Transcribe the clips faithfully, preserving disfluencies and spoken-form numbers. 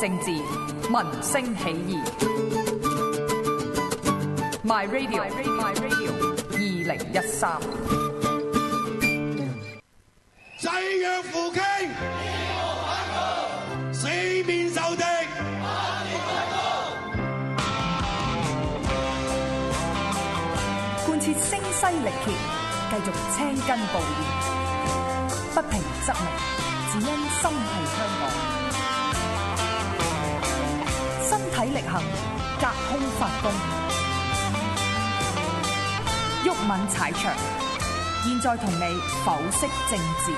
政治，民聲起義。My Radio， My Radio， 二零一三。 誓約扶傾，四面受敵。 貫徹聲嘶力竭，繼續青筋暴現，不平則鳴，只因心繫香港。身體力行，隔空發功，毓民踩場，現在同你剖析政治。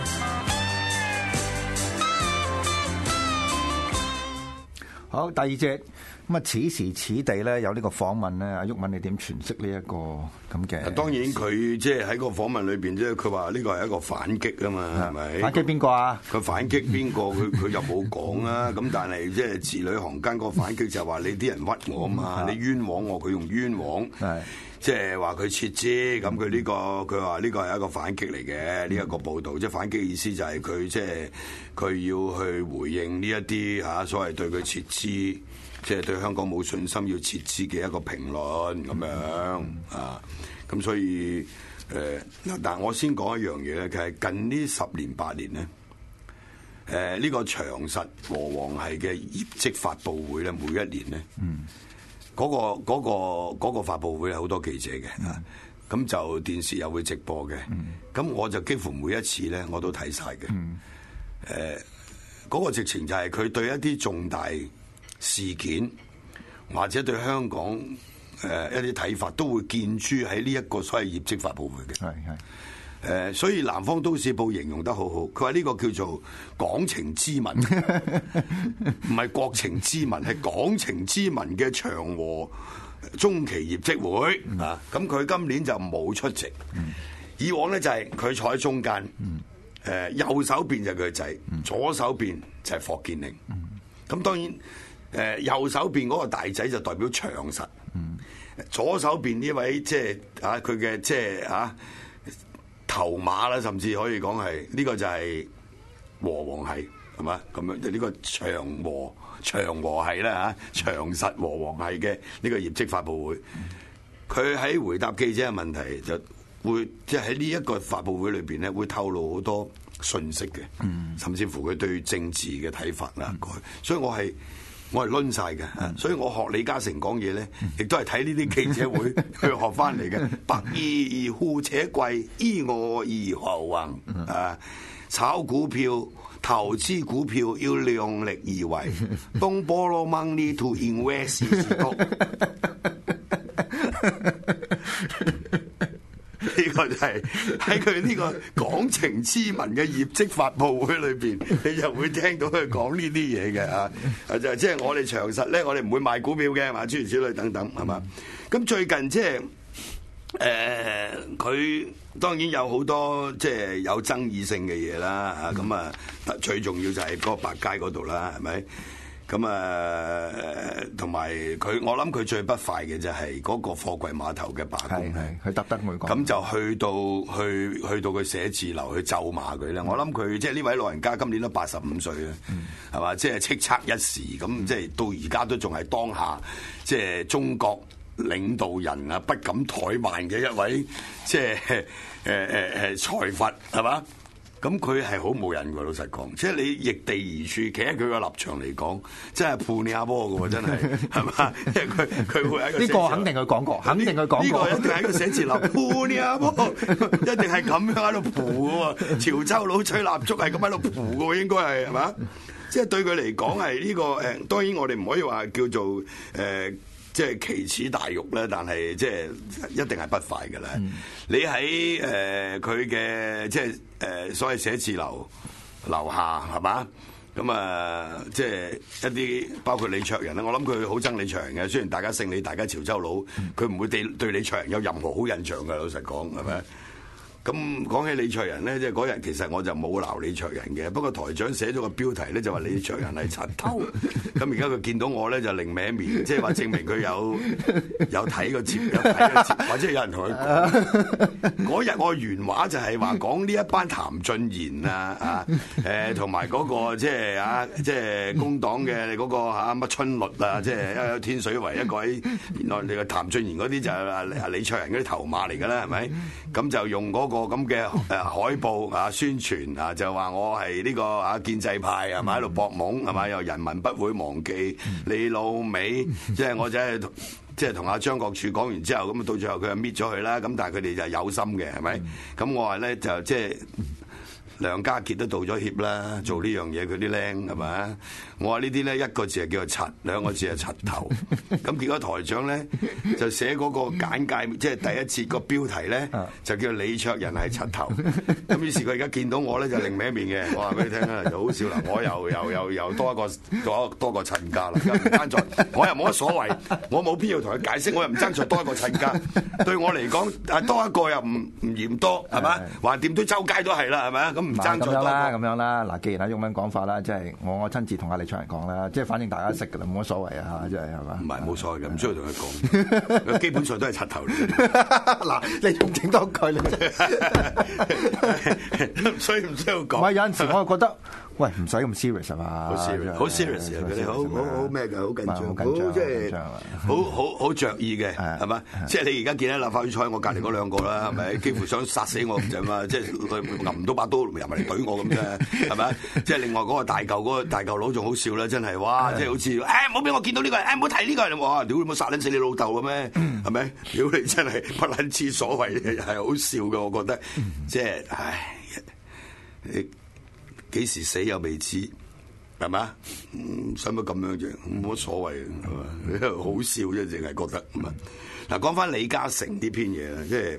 好，第二節咁啊，此時此地咧有呢個訪問咧，阿毓民你點詮釋呢一個咁嘅？ 當然佢即係喺個訪問裏邊，即係佢話呢個係一個反擊啊嘛，係咪？ 反擊邊個啊？ 佢反擊邊個？佢佢又冇講啊。咁但係即係字裏行間個反擊就係話你啲人屈我啊嘛，你冤枉我，佢用冤枉，即係話佢撤資。咁佢呢個佢話呢個係一個反擊嚟嘅呢一個報導，即係反擊意思就係佢即係佢要去回應呢一啲嚇所謂對佢撤資。即係對香港冇信心要撤資嘅一個評論咁樣啊，咁所以誒、呃，但係我先講一樣嘢咧，其實近呢十年八年咧，誒、呃、呢、呢個長實和黃係嘅業績發佈會咧，每一年咧，嗯，嗰、嗰個嗰、嗰個嗰個發佈會係好多記者嘅，啊、嗯，咁就電視又會直播嘅，咁、嗯、我就幾乎每一次咧我都睇晒嘅，誒、嗯，嗰、呃嗰個直情就係佢對一啲重大事件或者對香港誒、呃、一啲睇法都會見諸喺呢一個所謂業績發佈會嘅，係係誒，所以南方都市報形容得好好，佢話呢個叫做港情之民，唔係國情之民，係港情之民嘅長和中期業績會、嗯、啊！咁佢今年就冇出席，嗯、以往咧就係佢坐喺中間，誒、嗯呃、右手邊就係佢仔，嗯、左手邊就係霍建寧，咁、嗯、當然。誒右手邊嗰個大仔就代表長實，嗯、左手邊呢位即係啊佢嘅即係啊頭馬啦，甚至可以講係呢個就係和黃系係嘛咁樣，就呢個長和長和系啦嚇，長實和黃系嘅呢個業績發佈會，佢喺回答記者嘅問題就會即係喺呢一個發佈會裏邊咧，會透露好多信息嘅，嗯、甚至乎佢對政治嘅睇法啦，嗯、所以我係。我係攆晒嘅，嗯、所以我學李嘉誠講嘢咧，亦都係睇呢啲記者會去學翻嚟嘅。百二富且貴，依我而何行啊！炒股票、投資股票要量力而為。Don't borrow money to invest。呢個就係喺佢呢個港情之民嘅業績發佈會裏邊，你就會聽到佢講呢啲嘢嘅啊！就即係我哋長實咧，我哋唔會賣股票嘅，係嘛？諸如此類等等，係嘛？咁最近即係誒，佢、呃、當然有好多即係有爭議性嘅嘢啦，啊咁啊，最重要就係嗰個百佳嗰度啦，係咪？咁啊，同埋佢，我諗佢最不快嘅就係嗰個貨櫃碼頭嘅罷工，係佢特登會講，咁就去到去去到佢寫字樓去咒罵佢咧。嗯、我諗佢即係呢位老人家今年都八十五歲啦，係嘛、嗯？即係叱咤一時，咁即係到而家都仲係當下即係中國領導人啊不敢怠慢嘅一位即係誒誒誒財閥，係嘛？咁佢係好冇癮㗎，老實講，即係你逆地而處，企喺佢個立場嚟講，真係判你阿波㗎喎，真係係嘛？因為佢佢會喺個呢個肯定佢講過，肯定佢講過，呢個一定喺個寫字樓判你阿波，一定係咁樣喺度蒲㗎喎，潮州佬吹蠟燭係咁喺度蒲㗎喎，應該係係嘛？即係對佢嚟講係呢個誒，當然我哋唔可以話叫做誒。呃即係奇恥大辱咧，但係即係一定係不快嘅啦。嗯、你喺誒佢嘅即係誒、呃、所謂寫字樓樓下係嘛？咁啊，即係一啲包括李卓人咧，我諗佢好憎李卓人嘅。雖然大家姓李，大家潮州佬，佢唔會對對李卓人有任何好印象嘅。老實講係咪？ 咁講起李卓人咧，即係嗰日其實我就冇鬧李卓人嘅，不過台長寫咗個標題咧就話李卓人係柒頭，咁而家佢見到我咧就另歪面，即係話證明佢有有睇個節，有睇個節，或者有人同佢講。嗰日我原話就係話講呢一班譚俊賢啊啊誒，同埋嗰個即係啊即係工黨嘅嗰個嚇乜春律啊，即係有天水圍一個喺原來你個譚俊賢嗰啲就係啊李卓人嗰啲頭馬嚟㗎啦，係咪？咁就用嗰個咁嘅誒海報啊宣傳啊，就話我係呢個啊建制派係咪喺度搏懵係咪？又人民不會忘記你老味，即係我真係即係同阿張國柱講完之後，咁啊到最後佢就搣咗佢啦。咁但係佢哋就有心嘅係咪？咁我話咧就即係梁家傑都道咗歉啦，做呢樣嘢佢啲僆係咪？我話呢啲咧一個字係叫做柒，兩個字係柒頭。咁結果台長咧就寫嗰個簡介，即係第一節個標題咧就叫李卓人係柒頭。咁於是佢而家見到我咧就另一面嘅，我話俾你聽啊，就好笑啦！我又又又又多一個多多個親家啦，又唔爭在，我又冇乜所謂，我冇必要同佢解釋，我又唔爭在多一個親家。對我嚟講，啊多一個又唔唔嫌多係嘛？橫掂都周街都係啦係咪啊？咁唔爭在多啦咁樣啦。嗱，既然阿毓民講法啦，即係我我親自同阿李卓人講啦，即係反正大家識㗎啦，冇乜所謂啊，即係係嘛？ 唔係冇所謂嘅，唔需要同佢講，基本上都係柒頭嚟嘅。 嗱，你仲整多句咧， 所以唔需要講。 唔係有陣時我係覺得。喂，唔使咁 serious 係嘛？ 好 serious，好 serious 啊！佢哋好好好咩㗎？好緊張，好即係好好好著意嘅，係嘛？即係你而家見到立法會坐喺我隔離嗰兩個啦，係咪？幾乎想殺死我咁啫嘛！即係揞唔到把刀入埋嚟懟我咁啫，係咪？即係另外嗰個大嚿嗰個大嚿佬仲好笑啦，真係哇！即係好似誒，唔好俾我見到呢個人，誒唔好睇呢個人，哇！屌你冇殺撚死你老豆嘅咩？係咪？屌你真係不撚知所謂嘅，係好笑嘅，我覺得即係唉，你。幾時死又未知，係嘛？使乜咁樣啫？冇乜所謂，係嘛？好笑啫，淨係覺得咁啊！嗱，講翻李嘉誠呢篇嘢啦，即係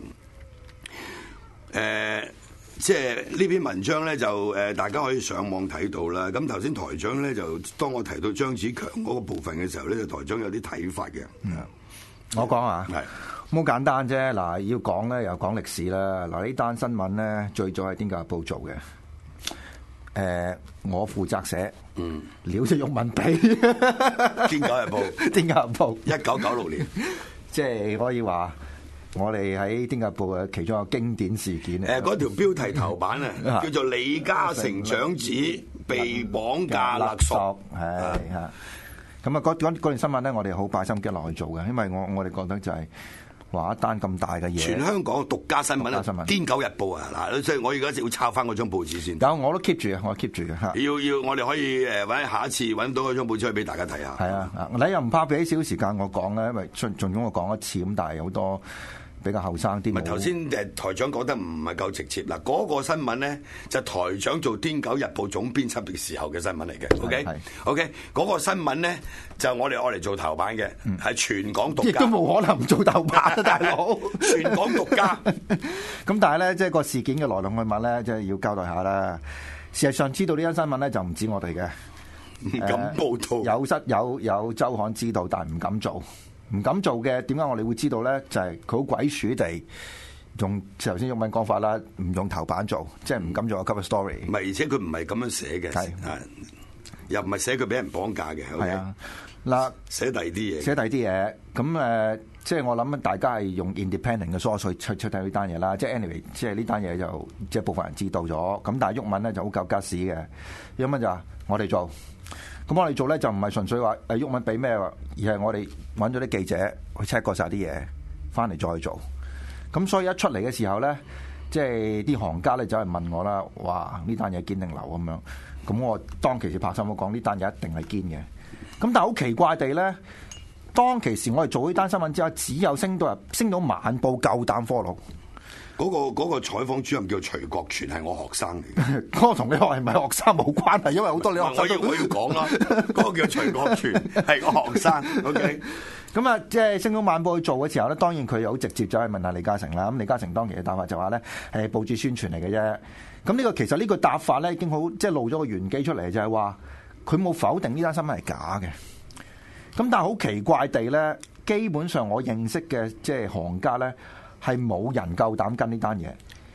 誒，即係呢篇文章咧，就誒大家可以上網睇到啦。咁頭先台長咧就當我提到張子強嗰個部分嘅時候咧，就台長有啲睇法嘅。嗯， 我講啊， 係好簡單啫。嗱，要講咧又講歷史啦。嗱，呢單新聞咧最早係《癲狗日報》做嘅。誒、呃，我負責寫，嗯，料就毓民俾《 癲狗日報》，《 癲狗日報》 一九九六年， 即係可以話我哋喺《癲狗日報》嘅其中一個經典事件。 誒，嗰條標題頭版啊，叫做李嘉誠長子被綁架勒索， 係嚇。咁啊，嗰嗰段新聞咧，我哋好擺心機落去做嘅，因為我我哋覺得就係、是。話一單咁大嘅嘢， 全香港獨家新聞啦，《癲狗日報》啊，嗱，所以我而家要抄翻嗰張報紙先。 有，我都 keep 住嘅，我 keep 住嘅嚇。 要要，我哋可以誒，揾下一次揾到嗰張報紙去俾大家睇下。 係啊，你又唔怕俾少少時間我講咧？因為盡盡管我講一次咁，但係有好多比較後生啲。唔係頭先誒台長講得唔係夠直接嗱，嗰、那個新聞咧就台長做《癲狗日報》總編輯嘅時候嘅新聞嚟嘅。OK OK，嗰個新聞咧就我哋愛嚟做頭版嘅，係、嗯、全港獨家，亦都冇可能唔做頭版啊，大佬！ 全港獨家。 咁但係咧，即係個事件嘅來龍去脈咧，即係要交代下啦。事實上，知道呢單新聞咧，就唔止我哋嘅， 唔敢報道。 呃、有失有有週刊知道，但係唔敢做。唔敢做嘅，點解我哋會知道咧？就係佢好鬼鼠地用頭先毓民講法啦，唔用頭版做，即係唔敢做個 cover story。 唔係，而且佢唔係咁樣寫嘅，係又唔係寫佢俾人綁架嘅。係啊，嗱，寫第二啲嘢，寫第二啲嘢。咁誒、呃，即係我諗大家係用 independent 嘅 source 去出睇呢單嘢啦。即係 anyway，即係呢單嘢就即係部分人知道咗。咁但係毓民咧就好夠吉屎嘅，毓民就話我哋做。咁我哋做咧就唔係純粹話誒毓民俾咩，而係我哋揾咗啲記者去 check 過晒啲嘢，翻嚟再去做。咁所以一出嚟嘅時候咧，即係啲行家咧就係問我啦，哇呢單嘢堅定流咁樣。咁我當其時拍心口講呢單嘢一定係堅嘅。咁但係好奇怪地咧，當其時我哋做呢單新聞之後，只有升到升到晚報夠膽 follow。 嗰、那個嗰、那個採訪主任叫徐國全，係我學生嚟嘅。 嗰個同你學係咪學生冇關係，因為好多你學生都我要我要講啦。嗰個叫徐國全係個學生。OK， 咁啊，即係《星島晚報》去做嘅時候咧，當然佢好直接就去問下李嘉誠啦。咁李嘉誠當期嘅答法就話咧，係報紙宣傳嚟嘅啫。咁呢個其實呢個答法咧已經好即係露咗個玄機出嚟，就係話佢冇否定呢單新聞係假嘅。咁但係好奇怪地咧，基本上我認識嘅即係行家咧。係冇人夠膽跟呢單嘢，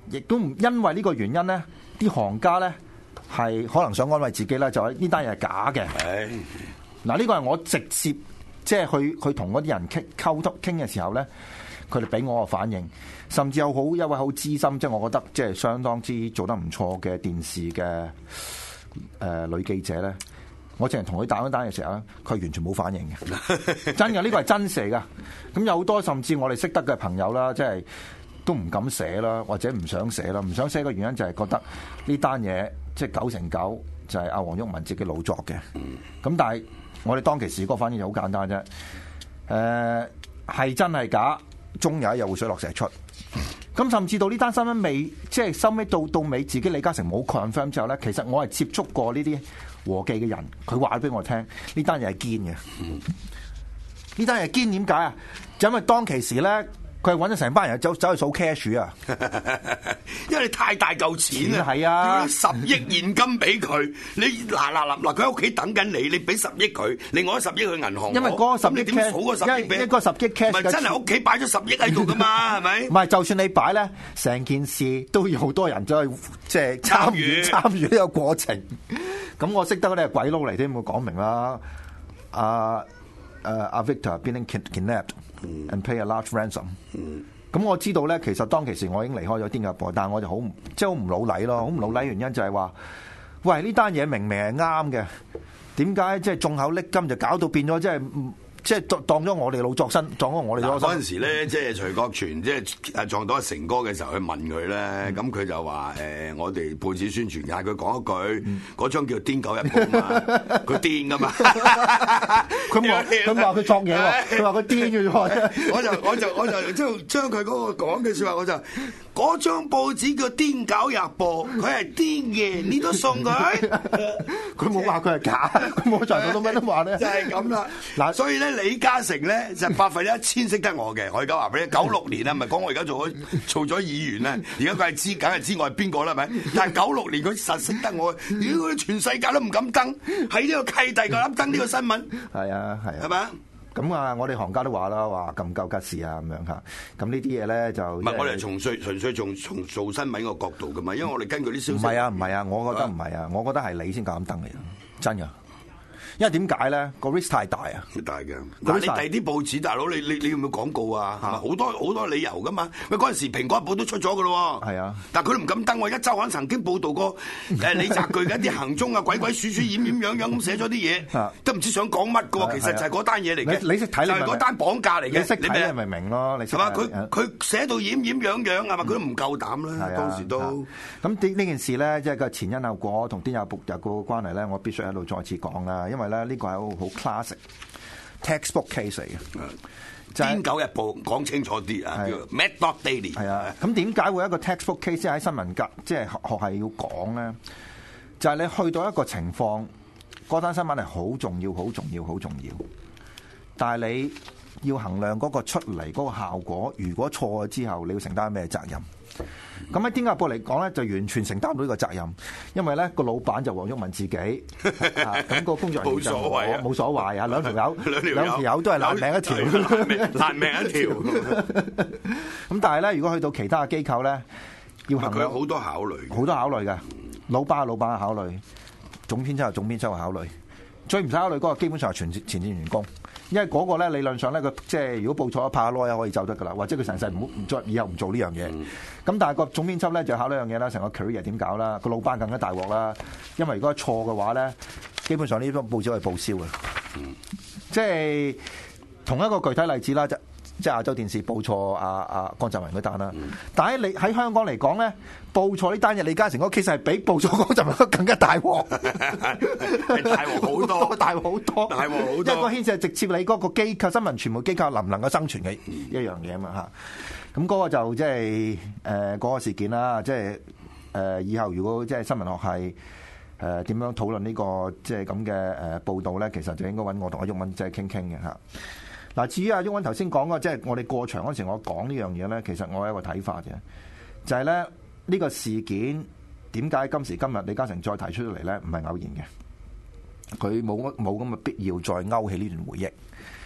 亦都唔因為呢個原因咧，啲行家咧係可能想安慰自己啦，就係呢單嘢係假嘅。嗱，呢個係我直接即係去去同嗰啲人傾溝通傾嘅時候咧，佢哋俾我個反應，甚至有好一位好資深，即係我覺得即係相當之做得唔錯嘅電視嘅誒、呃、女記者咧。我淨係同佢打一單嘅時候咧，佢完全冇反應嘅，真嘅，呢個係真事嚟噶。咁有好多甚至我哋識得嘅朋友啦，即係都唔敢寫啦，或者唔想寫啦。唔想寫嘅原因就係覺得呢單嘢即係九成九就係阿黃毓民自己老作嘅。咁但係我哋當其時個反應就好簡單啫。誒、呃、係真係假，終有一日會水落石出。咁甚至到呢單新聞未，即係收尾到到尾，自己李嘉誠冇 confirm 之後咧，其實我係接觸過呢啲和記嘅人，佢話俾我聽，呢單嘢係堅嘅。呢單嘢堅點解啊？就因為當其時咧，佢係揾咗成班人走走去數 cash 啊， 因為你太大嚿錢啊， 係啊， 十億現金俾佢，你嗱嗱嗱嗱，佢喺屋企等緊你，你俾十億佢，另外十億去銀行， 因為嗰個十億 cash， 數個十億俾一個十億 cash， 唔係真係屋企擺咗十億喺度噶嘛，係咪？ 唔係，就算你擺咧，成件事都要好多人走去即係參與參與呢個過程。咁我識得嗰啲係鬼佬嚟添，我講明啦。阿誒阿 Victor being kidnapped and pay a large ransom。咁我知道咧，其實當其時我已經離開咗《癲狗日報》，但係我就好即係好唔老禮咯，好唔老禮原因就係話，喂，呢單嘢明明係啱嘅，點解即係眾口拎金就搞到變咗即係？即係當當咗我哋老作新，當咗我哋老作新。 嗰陣時咧，即係徐國全即係撞到阿成哥嘅時候，去問佢咧，咁佢、嗯、就話誒、呃，我哋報紙宣傳嗌佢講一句，嗰、嗯、張叫《癲狗日報》嘛，佢癲噶嘛。 佢話佢話佢作嘢喎，佢話佢癲嘅喎。 我就我就我就將將佢嗰個講嘅説話，我就嗰張報紙叫《癲狗日報》，佢係癲嘅，你都送佢。 佢冇話佢係假，佢冇在到到咩都話咧。 就係咁啦。嗱，所以咧。李嘉誠咧就百分之一千識得我嘅，我而家話俾你，九六年啊，唔係講我而家做咗做咗議員咧，而家佢係知，梗係知我係邊個啦，係咪？但係九六年佢實識得我，如果全世界都唔敢登，喺呢個契弟夠膽登呢個新聞，係啊係啊， 係咪啊？ 咁啊，我哋行家都話啦，話咁夠吉事啊，咁樣嚇。咁呢啲嘢咧就唔係我哋從粹純粹從從做新聞個角度噶嘛，因為我哋根據啲消息。 唔係啊，唔係啊，我覺得唔係啊，我覺得係你先夠膽登嘅，真㗎。因為點解咧？個 risk 太大啊！ 大嘅。嗱，你第二啲報紙大佬，你你你有冇廣告啊？好多好多理由噶嘛。喂，嗰陣時《蘋果日報》都出咗噶咯。係啊，但係佢都唔敢登。我一週刊曾經報導過誒李澤鉅嘅一啲行蹤啊，鬼鬼祟祟、掩掩樣樣咁寫咗啲嘢，都唔知想講乜嘅喎。其實就係嗰單嘢嚟嘅。你識睇？就係嗰單綁架嚟嘅。你識睇你咪明咯？你係嘛？佢佢寫到掩掩樣樣係嘛？佢都唔夠膽啦。當時都咁呢呢件事咧，即係個前因後果同《癲狗日報》個關係咧，我必須喺度再次講啦，因為咧呢個係好 classic textbook case 嚟嘅，就係《癲狗日報》講清楚啲啊，叫 Mad Dog Daily。係啊，咁點解會有一個 textbook case 喺新聞界即係學系要講咧？就係你去到一個情況，嗰單新聞係好重要、好重要、好重要，但係你要衡量嗰個出嚟嗰個效果，如果錯咗之後，你要承擔咩責任？咁喺《癲狗日報》嚟講咧，就完全承擔到呢個責任，因為咧個老闆就黃毓民自己，咁個工作人員就我冇所謂啊，兩條友兩條友都係爛命一條，爛命一條。咁但係咧，如果去到其他嘅機構咧，要衡量好多考慮，好多考慮嘅，老闆老闆嘅考慮，總編輯係總編輯嘅考慮，最唔使考慮嗰個基本上係全前線員工。因為嗰個咧理論上咧，佢即係如果報錯一拍下攞可以走得噶啦，或者佢成世唔好唔再以後唔做呢樣嘢。咁、嗯、但係個總編輯咧就考慮一樣嘢啦，成個 career 點搞啦，個老闆更加大鑊啦。因為如果錯嘅話咧，基本上呢啲報紙係報銷嘅。嗯、即係同一個具體例子啦，就即係亞洲電視報錯阿阿江澤民嗰單啦。嗯、但係你喺香港嚟講咧，報錯呢單嘢，李嘉誠嗰個 case 係比報錯江澤民更加大鑊，大鑊好多，大鑊好多，大鑊好多。因為個牽涉係直接你嗰個機構新聞傳媒機構能唔能夠生存嘅一樣嘢啊嘛嚇。咁嗰個就即係誒嗰個事件啦，即係誒以後如果即係新聞學系誒點樣討論呢個即係咁嘅誒報導咧，其實就應該揾我同阿毓民即係傾傾嘅嚇。嗱，至於阿毓民頭先講嘅，即係我哋過場嗰時我講呢樣嘢咧，其實我有一個睇法嘅，就係咧呢個事件點解今時今日李嘉誠再提出嚟咧，唔係偶然嘅，佢冇冇咁嘅必要再勾起呢段回憶，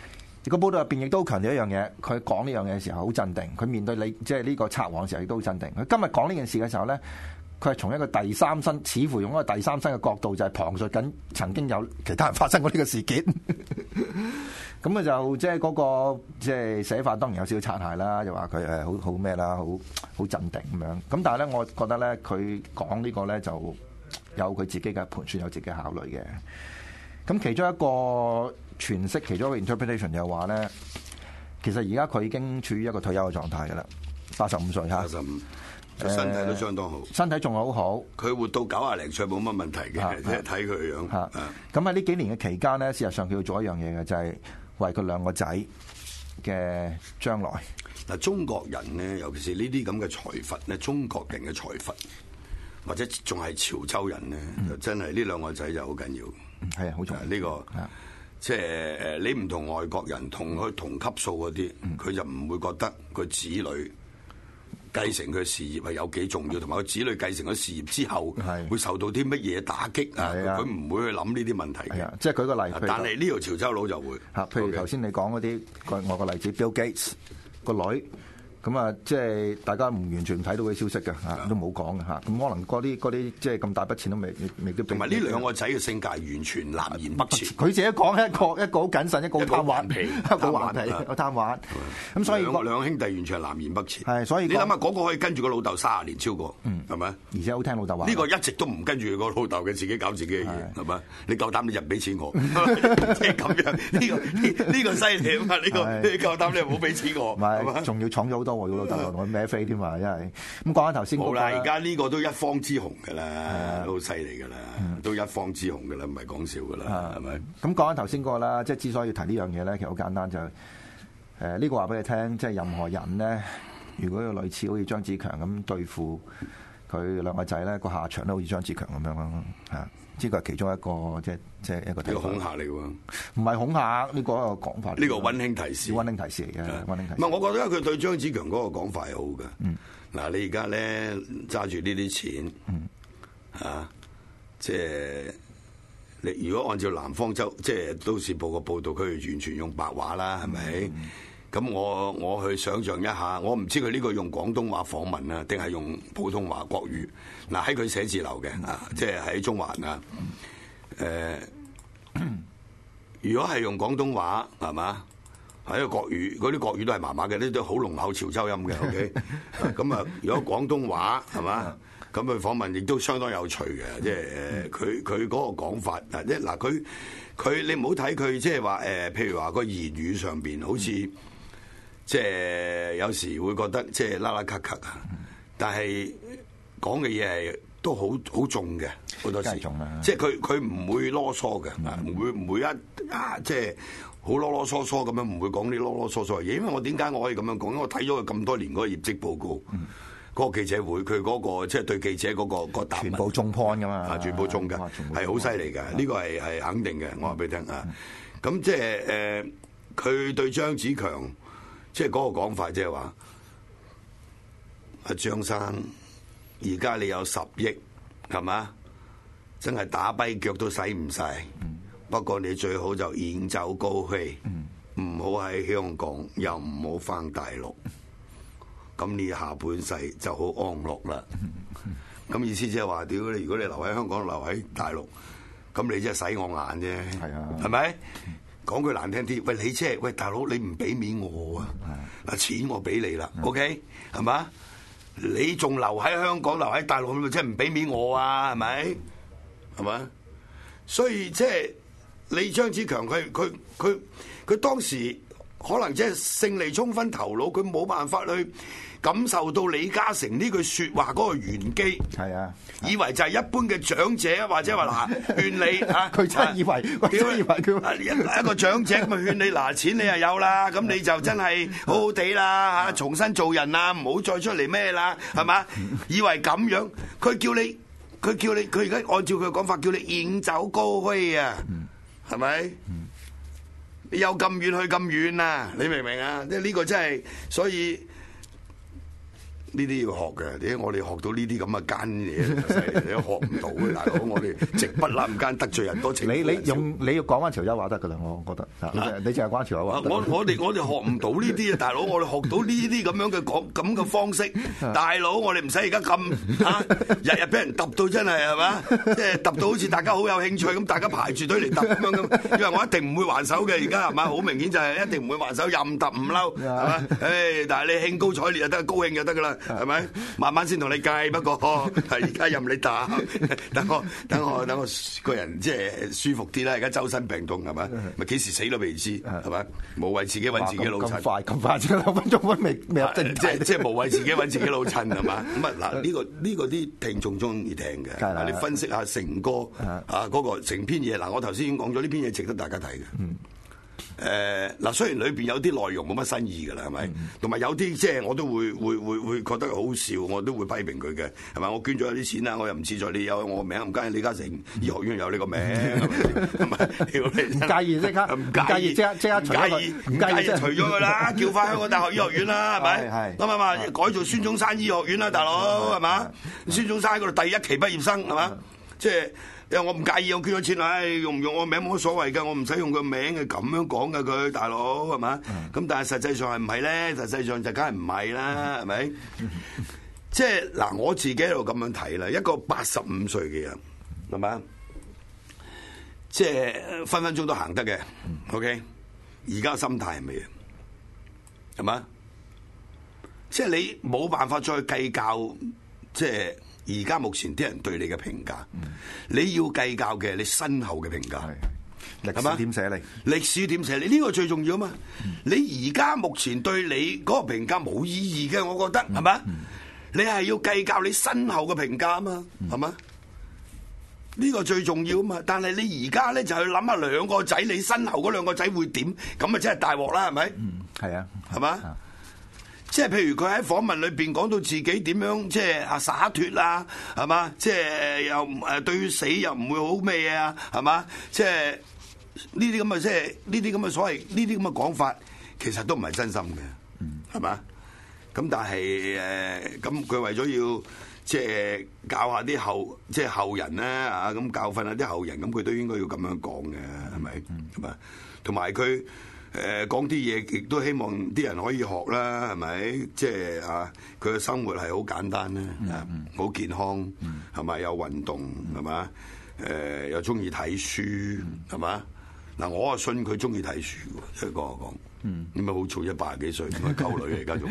個報道入邊亦都強調一樣嘢，佢講呢樣嘢嘅時候好鎮定，佢面對你即係呢個測謊嘅時候亦都好鎮定。佢今日講呢件事嘅時候咧，佢係從一個第三身，似乎用一個第三身嘅角度，就係旁述緊曾經有其他人發生過呢個事件。咁啊就即係嗰個即係寫法當然有少少擦鞋啦，又話佢誒好好咩啦，好好鎮定咁樣。咁但係咧，我覺得咧佢講呢個咧就有佢自己嘅盤算，有自己嘅考慮嘅。咁其中一個詮釋，其中一個 interpretation 就話咧，其實而家佢已經處於一個退休嘅狀態㗎啦，八十五歲嚇。八十五， 身體都相當好， 身體仲好好。 佢活到九廿零歲冇乜問題嘅，即係睇佢樣。 咁喺呢幾年嘅期間咧，事實上佢要做一樣嘢嘅，就係為佢兩個仔嘅將來。 嗱，中國人咧，尤其是呢啲咁嘅財閥咧，中國人嘅財閥或者仲係潮州人咧，嗯、就真係呢兩個仔就好緊要。 係啊，好重要。 呢個即係誒，你唔同外國人同佢同級數嗰啲，佢、嗯、就唔會覺得佢子女繼承佢事業係有幾重要，同埋佢子女繼承咗事業之後，會受到啲乜嘢打擊啊？佢唔會去諗呢啲問題嘅。即係舉個例，但係呢條潮州佬就會嚇。譬如頭先你講嗰啲外國例子 Bill Gates 個女。咁啊，即係大家唔完全睇到嘅消息嘅嚇，都冇講嘅嚇。咁可能嗰啲嗰啲即係咁大筆錢都未未都。 同埋呢兩個仔嘅性格完全南轅北轍。 佢自己講一個一個好謹慎，一個好貪玩皮，一個頑皮，好貪玩。咁所以兩兩兄弟完全係南轅北轍。 係，所以你諗下嗰個可以跟住個老豆三十年超過，係咪？ 而且好聽老豆話。 呢個一直都唔跟住個老豆嘅，自己搞自己嘅嘢，係咪？你夠膽你就俾錢我，即係咁樣。呢個呢個犀利啊嘛！呢個你夠膽你唔好俾錢我，係嘛？ 仲要闖咗好多喎，老豆。孭飛添嘛，因為咁講翻頭先。 好啦，而家呢個都一方之雄㗎啦，都好犀利㗎啦，都一方之雄㗎啦，唔係講笑㗎啦，係咪？ 咁講翻頭先嗰個啦，即係之所以要提呢樣嘢咧，其實好簡單，就誒呢個話俾你聽，即係任何人咧，如果有類似好似張子強咁對付佢兩個仔咧，個下場都好似張子強咁樣咯，嚇。呢個係其中一個，即係即係一個。呢個恐嚇嚟喎， 唔係恐嚇，呢個一個講法。 呢個溫馨提示， 溫馨提示嚟嘅，溫馨提示。 唔係，我覺得佢對張子強嗰個講法係好嘅。嗱、嗯，你而家咧揸住呢啲錢，嗯、啊，即係你如果按照南方周即係都市報個報導，佢完全用白話啦，係咪？咁、嗯、我我去想像一下，我唔知佢呢個用廣東話訪問啊，定係用普通話國語。嗱，喺佢寫字樓嘅啊，即係喺中環啊。誒、呃，如果係用廣東話係嘛，係一個國語，嗰啲國語都係麻麻嘅，呢都好濃厚潮州音嘅。OK，咁啊，如果廣東話係嘛，咁佢訪問亦都相當有趣嘅。即係誒，佢佢嗰個講法嗱，即嗱佢佢你唔好睇佢即係話誒，譬如話個言語上邊好似即係有時會覺得即係啦啦咳咳啊，但係講嘅嘢係都好好重嘅，好多時，即係佢佢唔會囉嗦嘅，唔會唔會一啊即係好囉囉嗦嗦咁樣，唔會講啲囉囉嗦嗦嘅嘢。因為我點解我可以咁樣講？因為我睇咗佢咁多年嗰個業績報告，嗰個記者會，佢嗰個即係對記者嗰個個答， 全部中 point 噶嘛， 啊，全部中嘅，係好犀利嘅。呢個係係肯定嘅，我話俾你聽啊。咁即係誒，佢對張子強即係嗰個講法，即係話阿張生。而家你有十億，係嘛？真係打跛腳都使唔晒。嗯、不過你最好就遠走高飛，唔好喺香港，又唔好返大陸。咁、嗯、你下半世就好安樂啦。咁、嗯、意思即係話，屌你！如果你留喺香港，留喺大陸，咁你真係洗我眼啫。係啊，係咪？講句難聽啲，喂，你即係喂大佬，你唔俾面我啊？嗱，錢我俾你啦、嗯、，OK， 係嘛？你仲留喺香港，留喺大陸，咪即係唔俾面我啊？係咪？係嘛？所以即係你張子強，佢佢佢佢當時可能即係勝利沖昏頭腦，佢冇辦法去感受到李嘉誠呢句說話嗰個玄機。係啊，以為就係一般嘅長者或者話嗱勸你吓，佢真係以為，佢以為佢一個長者咁啊勸你嗱，錢你又有啦，咁你就真係好好地啦吓，重新做人啦，唔好再出嚟咩啦，係嘛？以為咁樣，佢叫你，佢叫你，佢而家按照佢嘅講法，叫你遠走高飛啊，係咪？你有咁遠去咁遠啊？你明唔明啊？即係呢個真係，所以呢啲要學嘅，點解我哋學到呢啲咁嘅奸嘢？你都學唔到嘅，大佬，我哋直不冧奸得罪人多情。 你你用你要講翻潮州話得㗎啦，我覺得。啊、你淨係講潮州話。 我我哋我哋學唔到呢啲啊，大佬，我哋學到呢啲咁樣嘅講咁嘅方式，大佬，我哋唔使而家咁啊，日日俾人揼到真係係嘛，即係揼到好似大家好有興趣咁，大家排住隊嚟揼咁樣咁，因為我一定唔會還手嘅，而家係嘛，好明顯就係一定唔會還手，任揼唔嬲係嘛，誒，但係你興高采烈就得，高興就得㗎啦。係咪？慢慢先同你計，不過係而家任你打，等我等我等我個人即係舒服啲啦。而家周身病痛係咪？咪幾時死都未知係咪？無謂自己揾自己老襯。 咁快咁快，只兩分鐘都未未入正題。 即即係無謂自己揾自己老襯係嘛？咁啊嗱，呢個呢個啲聽眾中意聽嘅。嗱，你分析下成歌啊嗰個成篇嘢嗱，我頭先已經講咗呢篇嘢值得大家睇嘅。嗯誒嗱、呃，雖然裏邊有啲內容冇乜新意㗎啦，係咪？同埋、嗯、有啲即係我都會會會會覺得好笑，我都會批評佢嘅，係咪？我捐咗啲錢啦，我又唔自在你有我名，唔介意李嘉誠醫學院有你個名，係咪？唔介意即刻，唔介意即刻即刻除咗佢，唔介意除咗佢啦，叫翻香港大學醫學院啦，係咪？係啱唔啱？改做孫中山醫學院啦，大佬係嘛？孫中山嗰度第一期畢業生係嘛？即係。因為我唔介意，我捐咗錢，唉，用唔用我名冇乜所謂㗎，我唔使用個名嘅，咁樣講㗎佢，大佬係嘛？咁、嗯、但係實際上係唔係咧？實際上就梗係唔係啦，係咪？即係嗱，我自己喺度咁樣睇啦，一個八十五歲嘅人係嘛？即係分分鐘都行得嘅、嗯、，OK？而家心態係咩嘢？係嘛？即係你冇辦法再計較，即係。而家目前啲人對你嘅評價，嗯、你要計較嘅你身後嘅評價， 歷史點寫你？ 歷史點寫你？呢、這個最重要啊嘛！嗯、你而家目前對你嗰個評價冇意義嘅，我覺得係嘛？嗯、你係要計較你身後嘅評價啊嘛，係嘛、嗯？呢、這個最重要啊嘛！但係你而家咧就去諗下兩個仔，你身後嗰兩個仔會點？咁啊真係大鑊啦，係咪？ 嗯，係啊， 係嘛？即係譬如佢喺訪問裏邊講到自己點樣即係啊灑脫啦，係嘛？即係又誒對於死又唔會好咩啊，係嘛？即係呢啲咁嘅即係呢啲咁嘅所謂呢啲咁嘅講法，其實都唔係真心嘅，係嘛？咁但係誒咁佢為咗要即係教下啲後即係後人咧啊，咁教訓下啲後人，咁佢都應該要咁樣講嘅，係咪？係嘛？同埋佢。誒講啲嘢，亦都希望啲人可以學啦，係咪？即係啊，佢嘅生活係好簡單啦，啊、嗯，好健康，係咪、嗯？有運動，係嘛？誒、呃，又中意睇書，係嘛？嗱，我啊信佢中意睇書喎，即係講我講。嗯，咁咪好做一百幾歲，咁啊溝女嚟，而家仲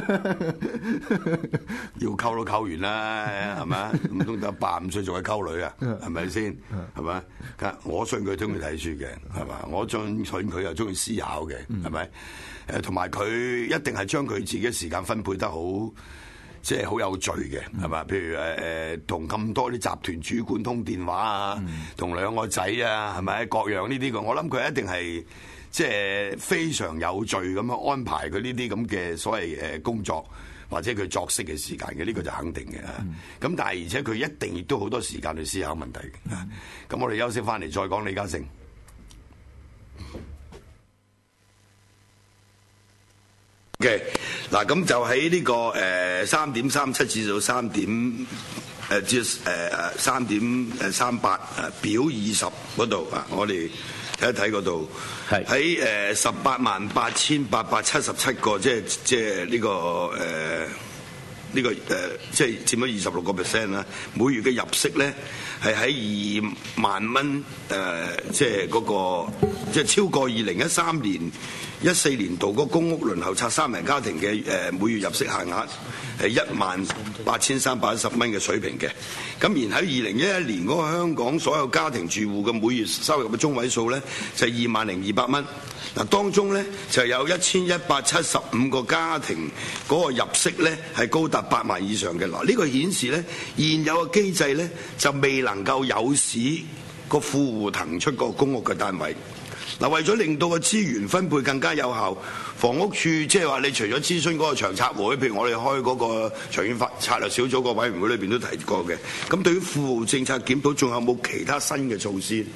要溝都溝完啦，係咪？唔通得八五歲仲係溝女啊？係咪先？係咪？我信佢中意睇書嘅，係嘛？我信信佢又中意思考嘅，係咪？誒，同埋佢一定係將佢自己嘅時間分配得好，即係好有序嘅，係嘛？譬如誒誒，同咁多啲集團主管通電話啊，同兩個仔啊，係咪？各樣呢啲嘅，我諗佢一定係。即係非常有序咁樣安排佢呢啲咁嘅所謂誒工作或者佢作息嘅時間嘅，呢個就肯定嘅。咁、嗯、但係而且佢一定亦都好多時間去思考問題嘅。咁、嗯、我哋休息翻嚟再講李嘉誠。嘅嗱，咁就喺呢個誒三點三七至到三點誒至誒誒三點誒三八誒表二十嗰度啊，我哋。睇一睇嗰度，喺誒十八萬八千八百七十七個，即係即係呢個誒呢、呃這個誒、呃，即係佔咗二十六個 percent 啦。每月嘅入息咧係喺二萬蚊誒、呃，即係嗰、那個即係超過二零一三年一四年度嗰公屋輪候冊三人家庭嘅誒每月入息限額係一萬八千三百一十蚊嘅水平嘅。咁然喺二零一一年嗰個香港所有家庭住戶嘅每月收入嘅中位數咧就係二萬零二百蚊。嗱，當中咧就有一千一百七十五個家庭嗰個入息咧係高達八萬以上嘅。嗱，呢個顯示咧現有嘅機制咧就未能夠誘使個富戶騰出個公屋嘅單位。嗱，為咗令到個資源分配更加有效，房屋處即係話，你除咗諮詢嗰個長策會，譬如我哋開嗰個長遠發策略小組個委員會裏邊都提過嘅。咁對於富戶政策檢討，仲有冇其他新嘅措施？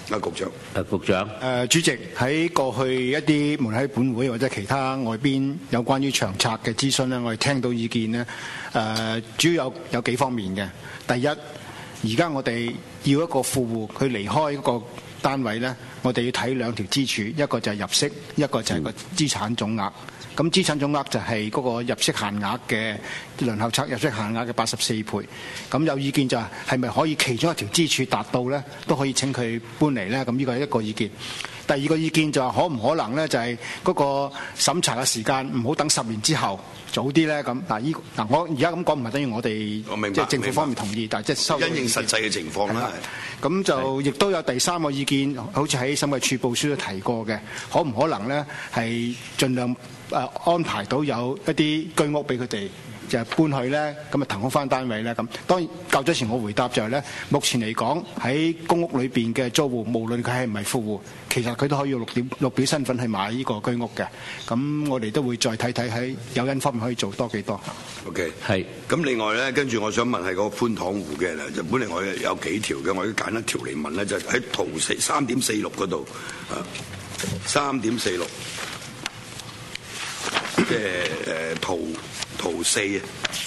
阿局長， 誒局長， 誒主席喺過去一啲無論喺本會或者其他外邊有關於長策嘅諮詢咧，我哋聽到意見咧，誒主要有有幾方面嘅。第一，而家我哋要一個富戶佢離開一個單位咧，我哋要睇兩條支柱，一個就係入息，一個就係個資產總額。咁資產總額就係嗰個入息限額嘅輪候冊入息限額嘅八十四倍。咁有意見就係係咪可以其中一條支柱達到咧，都可以請佢搬嚟咧？咁呢個係一個意見。第二個意見就係可唔可能咧，就係嗰個審查嘅時間唔好等十年之後早啲咧？咁嗱，依嗱我而家咁講唔係等於我哋即係政府方面同意，但係即係收因應實際嘅情況啦。 咁就亦都有第三個意見，好似喺審計署報書都提過嘅，可唔可能咧係盡量誒安排到有一啲居屋俾佢哋，就係搬去咧，咁啊騰空翻單位咧。咁當然較早前我回答就係咧，目前嚟講喺公屋裏邊嘅租戶，無論佢係唔係富戶，其實佢都可以用綠表綠表身份去買呢個居屋嘅。咁我哋都會再睇睇喺誘因方面可以做多幾多。 OK， 係。咁另外咧，跟住我想問係個寬敞戶嘅啦，就本嚟我有幾條嘅，我要揀一條嚟問咧，就喺圖四三點四六嗰度啊，三點四六。即係誒圖圖四啊，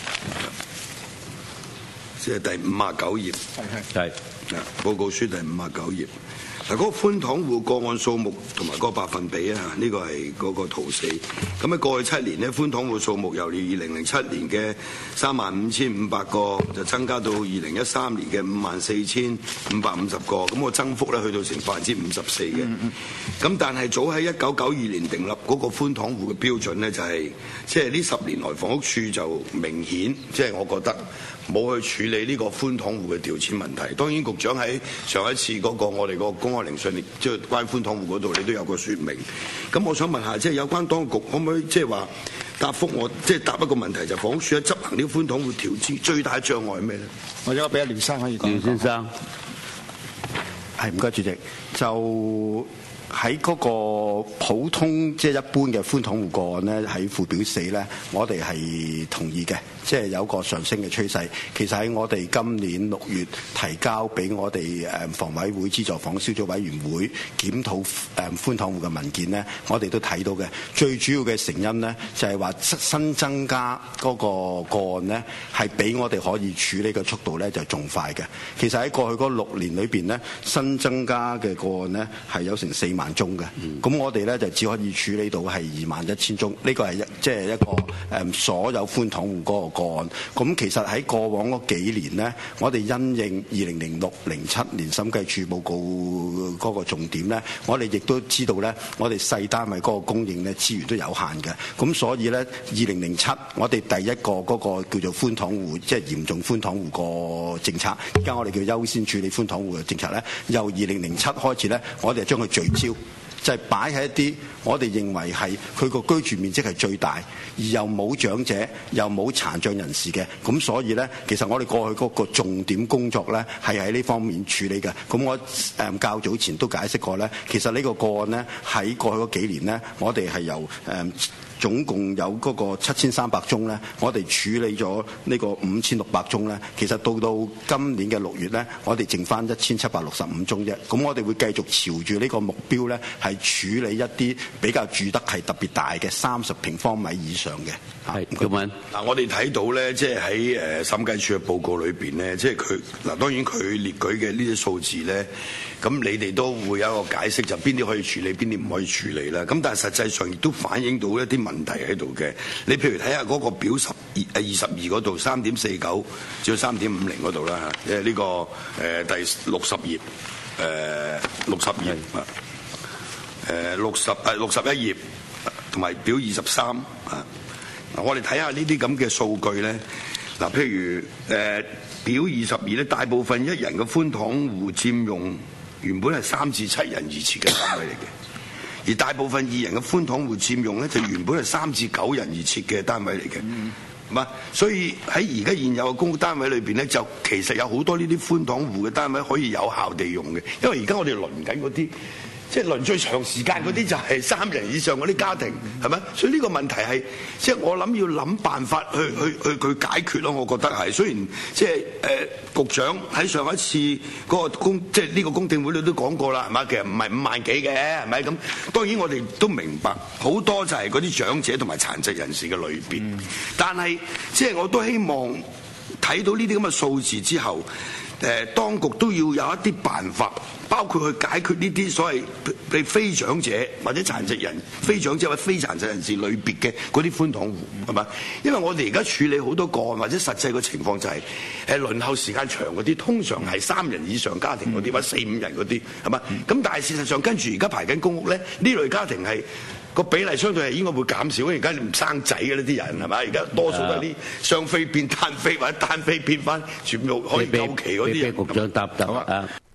即係第五啊九頁， 係係啊報告書第五啊九頁。嗱，嗰個寬敞戶個案數目同埋嗰個百分比啊，呢個係嗰個圖四。咁喺過去七年咧，寬敞戶數目由二零零七年嘅三萬五千五百個，就增加到二零一三年嘅五萬四千五百五十個。咁個增幅咧去到成百分之五十四嘅。咁但係早喺一九九二年訂立嗰個寬敞戶嘅標準咧，就係即係呢十年來房屋署就明顯，即係我覺得冇去處理呢個寬敞戶嘅調遷問題。當然，局長喺上一次嗰個我哋個公開聆訊，即係關於寬敞戶嗰度，你都有個説明。咁我想問下，即係有關當局可唔可以即係話答覆我，即係答一個問題，就房屋署喺執行呢個寬敞戶調遷最大障礙係咩咧？ 我而家俾阿廖生可以講。 廖先生， 係唔該主席，就喺嗰個普通即係、就是、一般嘅寬敞戶個案咧，喺附表四咧，我哋係同意嘅，即、就、係、是、有個上升嘅趨勢。其實喺我哋今年六月提交俾我哋誒房委會資助房屋小組委員會檢討誒寬敞戶嘅文件咧，我哋都睇到嘅。最主要嘅成因咧，就係話新增加嗰個個案咧，係比我哋可以處理嘅速度咧就仲快嘅。其實喺過去嗰六年裏邊咧，新增加嘅個案咧係有成四萬宗嘅，咁、嗯、我哋咧就只可以處理到係二萬一千宗，呢個係一即係一個誒、嗯、所有寬敞戶嗰個個案。咁其實喺過往嗰幾年呢，我哋因應二零零六、零七年審計署報告嗰個重點咧，我哋亦都知道咧，我哋細單位嗰個供應咧資源都有限嘅，咁所以咧二零零七我哋第一個嗰個叫做寬敞戶，即係嚴重寬敞戶個政策，而家我哋叫優先處理寬敞戶嘅政策咧，由二零零七開始咧，我哋係將佢聚焦。就係擺喺一啲我哋認為係佢個居住面積係最大，而又冇長者又冇殘障人士嘅，咁所以咧，其實我哋過去嗰個重點工作咧係喺呢方面處理嘅。咁我誒、嗯、較早前都解釋過咧，其實呢個個案咧喺過去嗰幾年咧，我哋係由誒。嗯總共有嗰個七千三百宗咧，我哋處理咗呢個五千六百宗咧。其實到到今年嘅六月咧，我哋剩翻一千七百六十五宗啫。咁我哋會繼續朝住呢個目標咧，係處理一啲比較住得係特別大嘅三十平方米以上嘅。 係咁樣。 嗱，我哋睇到咧，即係喺誒審計署嘅報告裏邊咧，即係佢嗱，當然佢列舉嘅呢啲數字咧，咁你哋都會有一個解釋，就邊啲可以處理，邊啲唔可以處理啦。咁但係實際上亦都反映到一啲問題喺度嘅。你譬如睇下嗰個表十二誒二十二嗰度三點四九至到三點五零嗰度啦嚇，誒呢個誒第六十頁誒六十頁啊誒六十誒六十一頁同埋表二十三啊。嗱，我哋睇下呢啲咁嘅數據咧。嗱，譬如誒、呃、表二十二咧，大部分一人嘅寬敞戶佔用原本係三至七人而設嘅單位嚟嘅，而大部分二人嘅寬敞戶佔用咧就原本係三至九人而設嘅單位嚟嘅，係嘛、嗯？所以喺而家現有嘅公屋單位裏邊咧，就其實有好多呢啲寬敞戶嘅單位可以有效地用嘅，因為而家我哋輪緊嗰啲即係輪最長時間嗰啲就係三人以上嗰啲家庭，係咪？所以呢個問題係即係我諗要諗辦法去去去去解決咯。我覺得係雖然即係誒局長喺上一次嗰個公即係呢個公聽會裏都講過啦，係嘛？其實唔係五萬幾嘅，係咪？咁當然我哋都明白好多就係嗰啲長者同埋殘疾人士嘅類別，嗯、但係即係我都希望睇到呢啲咁嘅數字之後。誒，當局都要有一啲辦法，包括去解決呢啲所謂被非長者或者殘疾人、非長者或者非殘疾人士類別嘅嗰啲寬敞戶，係嘛？因為我哋而家處理好多個案或者實際嘅情況就係、是、誒輪候時間長嗰啲，通常係三人以上家庭嗰啲、嗯、或者四五人嗰啲，係嘛？咁、嗯、但係事實上跟住而家排緊公屋咧，呢類家庭係。個比例相對係應該會減少，因為而家你唔生仔嘅呢啲人係咪？而家多數都係啲雙非變單非或者單非變翻全部可以夠期嗰啲人。俾局長答答啊！